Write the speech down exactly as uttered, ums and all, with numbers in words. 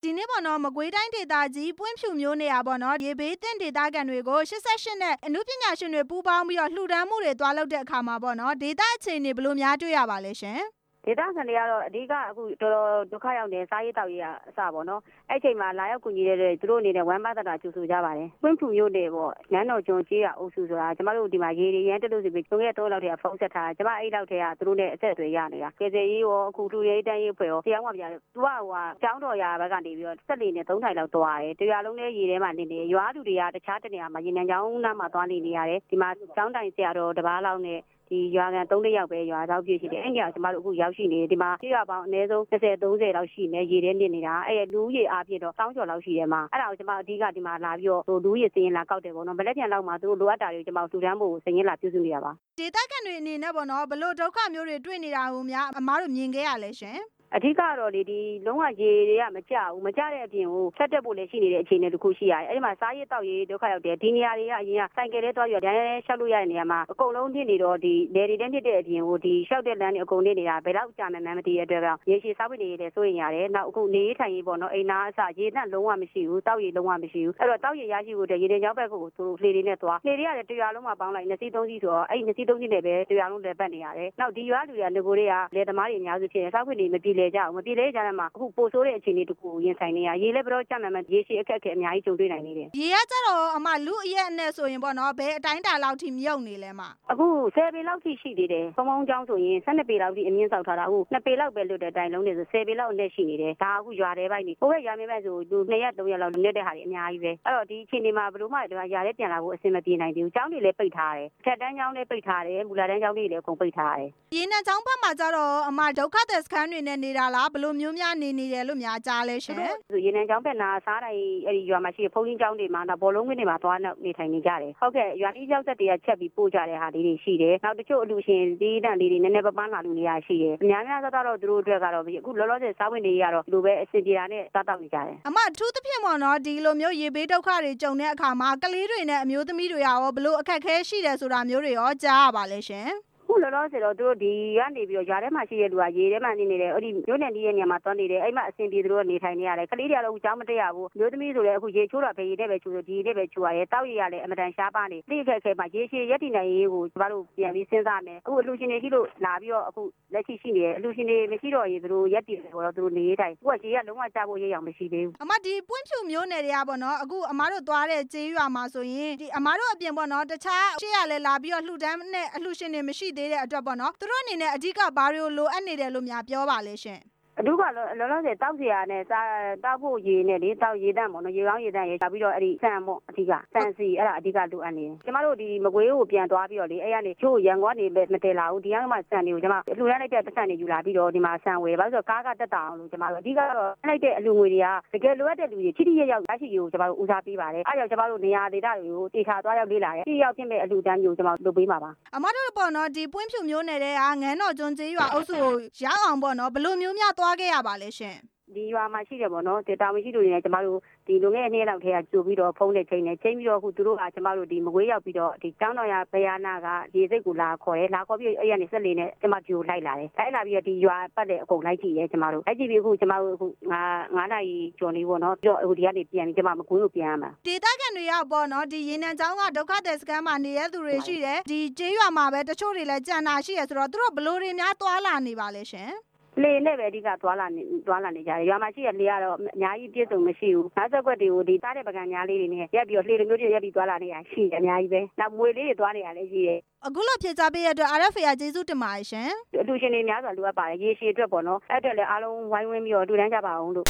ဒီနေ့ပေါ့နော်မကွေးတိုင်းဒေသကြီးပွင့်ဖြူမျိုးနေရပေါ့နော်ရေဘေးသင့်ဒေသခံတွေကိုရှစ်ဆယ့်ရှစ်နဲ့အမှုပညာရှင်တွေပူးပေါင်းပြီးတော့လှူဒန်းမှုတွေတွားလုပ်တဲ့အခါမှာပေါ့နော်ဒေသအခြေအနေဘယ်လိုများတွေ့ရပါလဲရှင်ဒေသခံတွေကတော့အဓိကအခုတော်တော်ဒုက္ခရောက်နေစားရေးတောက်ရေးအစပေါ့နော်အဲ့ချိန်မှာလာရောက်ကူညီတဲ့သူတို့အနေနဲ့ဝမ်းပသတာကြိုဆိုကြပါတယ်ပွင့်ဖြူမျိုးတွေပေါ့နန်းတော်ကျွန်းကြီးရအုပ်စုဆိုတာကျမတို့ဒီမှာရေတွေရမ်းတက်လို့ဆိုပြီးကျုံရဲ့တော့လောက်တည်းကဖုန်းဆက်ထားကျမအဲ့လောက်တည်းကသူတို့နဲ့အဆက်အသွယ်ရနေတာကေစရေးရောအခုလူရေးတန်းရေးဖွဲ့ရောတရားဝင်ပြတယ်သူကဟိုကကျောင်းတော်ရာဘက်ကနေပြီးတော့ဆက်လေနဲ့သုံးထိုင်လောက်သွားတယ်တရားလုံးနဲ့ရေထဲမှာနေနေရွာသူတွေကတခြားတနေရာမှာရေနံကျောင်းနားမှာသွားနေနေရတယ်ဒီမှာကျောင်းတိုင်ဆရာတော်တပားလောက်နဲ့ဒီရွာကန်သုံးလေးယောက်ပဲရွာသားပြည့်ရှိတယ်အဲ့ညကျမတို့အခုရောက်ရှိနေတယ်ဒီမှာကြေးရွာပေါင်းအနည်းဆုံး၂၀ ၃၀လောက်ရှိနေရေထဲနေနေတာအဲ့လူရေအားဖြင့်တော့စောင်းကျော်လောက်ရှိတယ်မှာအဲ့ဒါကိုကျမအဓိကဒီမှာလာပြီးတော့လူရေစင်းလာကောက်တယ်ပေါ့နော်မလက်ပြန်လောက်မှာသူတို့လိုအပ်တာတွေကိုကျမတို့ထူထမ်းဖို့စင်းလာပြုစုနေရပါဒေသခံတွေအနေနဲ့ပေါ့နော်ဘလို့ဒုက္ခမျိုးတွေတွေ့နေတာကိုများအမားတို့မြင်ခဲ့ရလဲရှင်အဓိကတော့လေဒီလုံးဝရေတွေကမကြဘူးမကြတဲ့အပြင်ကိုဆက်တက်ဖို့လည်းရှိနေတဲ့အခြေအနေတစ်ခုရှိရတယ်အဲ့ဒီမှာစားရေးတောက်ရေးဒုက္ခရောက်တယ်ဒီနေရာတွေကအရင်ကစိုက်ကယ်လေးသွားပြီးတော့ဒန်းရှောက်လို့ရတဲ့နေရာမှာအကုန်လုံးဖြစ်နေတော့ဒီလေတွေတက်ဖြစ်တဲ့အပြင်ကိုဒီရှောက်တဲ့လမ်းတွေအကုန်နေနေတာဘယ်တော့ကြာမှန်းမသိတဲ့အတွက်ရေရှည်စားဝတ်နေရေးလည်းစိုးရင်ရတယ်နောက်အခုနေရေးထိုင်ရေးပေါ့နော်အိမ်သားအစရေနဲ့လုံးဝမရှိဘူးတောက်ရေးလုံးဝမရှိဘူးအဲ့တော့တောက်ရေးရရှိဖို့တရေတင်ကြောင်းဘက်ကိုသူတို့လှေတွေနဲ့သွားလှေတွေကလည်းတရားလုံးမှာပေါင်းလိုက်နှစ်စီးသုံးစီးဆိုတော့အဲ့ဒီနှစ်စီးသုံးစီးနဲ့ပဲတရားလုံးလည်းပတ်နေရတယ်နောက်ဒီရွာလူတွေကငကိုတွေကလေသမားတွေအများစုဖြစ်နေစားဝတ်နေမပြေလေကြအောင်မပြေလေကြမှာအခုပိုဆိုးတဲ့အခြေအနေတခုရင်ဆိုင်နေရရေလည်းဘတော့ကြမှန်မှရေရှည်အခက်အခဲအများကြီးကြုံတွေ့နိုင်နေတယ်ရေရကြတော့အမလူအရက်နဲ့ဆိုရင်ပေါ့နော်ဘယ်အတိုင်းတာလောက်ထိမြုပ်နေလဲမအခုဆယ်ပေလောက်ထိရှိသေးတယ်ဖုံဖုံကျောင်းဆိုရင်ဆယ်နှစ်ပေလောက်ထိအမြင့်ဆောက်ထားတာအခုနှစ်ပေလောက်ပဲလွတ်တဲ့အတိုင်းလုံးနေဆိုဆယ်ပေလောက်အနဲ့ရှိနေတယ်ဒါအခုရွာထဲပိုင်းနေဟိုဘက်ရွာမြဲမဲ့ဆိုလူနှစ်ရက်သုံးရက်လောက်လွတ်တဲ့ဟာတွေအများကြီးပဲအဲ့တော့ဒီအခြေအနေမှာဘယ်လိုမှဒီရွာထဲပြန်လာဖို့အဆင်မပြေနိုင်သေးဘူးကျောင်းတွေလည်းပိတ်ထားတယ်ထက်တန်းကျောင်းလည်းပိတ်ထားတယ်မူလာတန်းကျောင်းတွေလည်းအကုန်ပိတ်ထားတယ်ရေနံကျောင်းဘက်မှာကျတော့အမဒုက္ခသည်စခန်းတွေနဲ့နေတာလားဘယ်လိုမျိုးများနေနေတယ်လို့များကြားလဲရှင်ရေနံကျောင်းဘက်နာစားတိုင်းအဲ့ဒီရွာမှာရှိတဲ့ဖုန်းကြီးကျောင်းတွေမှာတော့ဘောလုံးဝင်းတွေမှာသွားနေထိုင်နေကြတယ်ဟုတ်ကဲ့ရွာကြီးကျောက်ဆက်တွေကချက်ပြီးပို့ကြတဲ့ဟာလေးတွေရှိတယ်နောက်တချို့အလူရှင်ဒီတန်လေးတွေနည်းနည်းပပန်းလာလူနေရရှိတယ်အများများတော့သူတို့အတွက်ကတော့အခုလောလောဆယ်စားဝင်တွေကတော့ဒီလိုပဲအဆင်ပြေတာနဲ့စားတောက်နေကြတယ်အမအထူးသဖြင့်ပေါ့နော်ဒီလိုမျိုးရေဘေးဒုက္ခတွေကြုံတဲ့အခါမှာကလေးတွေနဲ့အမျိုးသမီးတွေရောဘလို့အခက်ခဲရှိတယ်ဆိုတာမျိုးတွေရောကြားရပါလဲရှင်ခုလောလောဆယ်တော့သူတို့ဒီကနေပြီးတော့ရွာထဲမှာရှိတဲ့လူကရေထဲမှာနေနေတယ်အဲ့ဒီမြို့နယ်ကြီးရဲ့နေရာမှာသွားနေတယ်အဲ့မှာအဆင်ပြေသူတို့နေထိုင်နေရတယ်ကလေးတွေကတော့ကြောင်းမတက်ရဘူးမျိုးသမီးဆိုလည်းအခုရေချိုးတော့ဘယ်ရေနဲ့ပဲချိုးလို့ဒီရေနဲ့ပဲချိုးရတယ်တောက်ရရလည်းအမတန်ရှားပါနေတိအခက်ခဲမှာရေရှည်ရက်တည်နိုင်ရေးကိုကျမတို့ပြန်ပြီးစဉ်းစားမယ်အခုအလူရှင်တွေရှိလို့လာပြီးတော့အခုလက်ရှိရှိနေတယ်အလူရှင်တွေမရှိတော့ရေသူတို့ရက်တည်တယ်ဆိုတော့သူတို့နေရေးထိုင်အခုကရေကလုံးဝကျဖို့ရရအောင်မရှိသေးဘူးအမဒီပွင့်ဖြူမျိုးနယ်တွေကပေါ့နော်အခုအမတို့သွားတဲ့ကျေးရွာမှာဆိုရင်ဒီအမတို့အပြင်ပေါ့နော်တခြားရှေ့ရလဲလာပြီးတော့လှူဒန်းနဲ့အလှူရှင်တွေမရှိသေးတဲ့အတွက်ပေါ့နော်သူတို့အနေနဲ့အဓိကဘာတွေကိုလိုအပ်နေတယ်လို့များပြောပါလဲရှင်အဓိကလောလောဆယ်တောက်စရာနဲ့စားတောက်ဖို့ရေနဲ့လေတောက်ရေတန့်ပေါ့နော်ရေကောင်းရေတန့်ရေပြီးတော့အဲ့ဒီဆန်ပေါ့အဓိကဆန်စီအဲ့ဒါအဓိကလိုအပ်နေတယ်ကျမတို့ဒီမကွေးကိုပြန်သွားပြီးတော့လေအဲ့ကနေချို့ရန်ကုန်ကနေမတည်လာဘူးဒီကမှဆန်တွေကိုကျမအလှူရလိုက်တဲ့ပတ်စံတွေယူလာပြီးတော့ဒီမှာဆန်ဝယ်ဘာလို့ဆိုတော့ကားကတက်တာအောင်လို့ကျမတို့အဓိကတော့လိုက်တဲ့အလှူငွေတွေကတကယ်လိုအပ်တဲ့လူတွေချိတိရရောက်ရရှိရေးကိုကျမတို့ဦးစားပေးပါတယ်အဲ့ကြောင့်ကျမတို့နေရာဒေသတွေကိုတေချာသွားရောက်လေ့လာတယ်ချိရောက်ဖြစ်မဲ့အလှူတန်းမျိုးကျမတို့လုပ်ပေးမှာပါအမတို့ပေါ့နော်ဒီပွင့်ဖြူမျိုးနယ်တဲ့ကငန်းတော်ကျွန်းကျေးရွာအုပ်စုကိုရောက်အောင်ပေါ့နော်ဘယ်လိုမျိုးများသွားခဲ့ရပါလဲရှင်ဒီရွာမှာရှိတယ်ပေါ့နော်တာဝန်ရှိသူတွေနဲ့ကျမတို့ဒီလူငယ်နှစ်ယောက်ထဲကကြိုပြီးတော့ဖုန်းနဲ့ချိန်နဲ့ချိန်ပြီးတော့အခုသူတို့ကကျမတို့ဒီမကွေးရောက်ပြီးတော့ဒီကျောင်းတော်ရဘယာနာကဒီစိတ်ကိုလာခေါ်တယ်လာခေါ်ပြီးအဲ့ရနေဆက်လေးနဲ့ကျမကြိုလိုက်လာတယ်လိုက်လာပြီးတော့ဒီရွာပတ်တဲ့အကုန်လိုက်ကြည့်ရဲကျမတို့လိုက်ကြည့်ပြီးအခုကျမတို့အခုငါးနာရီကျော်နေပေါ့နော်ပြီးတော့အခုဒီကနေပြန်ပြီးကျမမကွေးကိုပြန်ရမှာဒေသခံတွေရောက်ပေါ့နော်ဒီရေနံကျောင်းကဒုက္ခသည်စခန်းမှာနေရသူတွေရှိတယ်ဒီကျေးရွာမှာပဲတချို့တွေလည်းကြံတာရှိရဆိုတော့သူတို့ဘလို့တွေများသွားလာနေပါလဲရှင်လေနဲ့ပဲအဓိကသွားလာနေသွားလာနေကြတယ်ရွာမှာရှိတဲ့လေကတော့အများကြီးပြည့်စုံမရှိဘူးငါးဆက်ကွက်တွေကိုဒီသားတဲ့ပကံညာလေးတွေနဲ့ရက်ပြီးတော့လေလိုမျိုးတွေရက်ပြီးသွားလာနေရရှိတယ်အများကြီးပဲနောက်မွေလေးတွေသွားနေရလည်းရှိတယ်အခုလိုဖြေချပေးရတဲ့အတွက် အာ အက်ဖ် အေ ကကျေးဇူးတင်ပါတယ်ရှင်အလူရှင်တွေများစွာလိုအပ်ပါတယ်ရေရှည်အတွက်ပေါ့နော်အဲ့အတွက်လည်းအားလုံးဝိုင်းဝန်းပြီးတော့တူတန်းကြပါအောင်လို့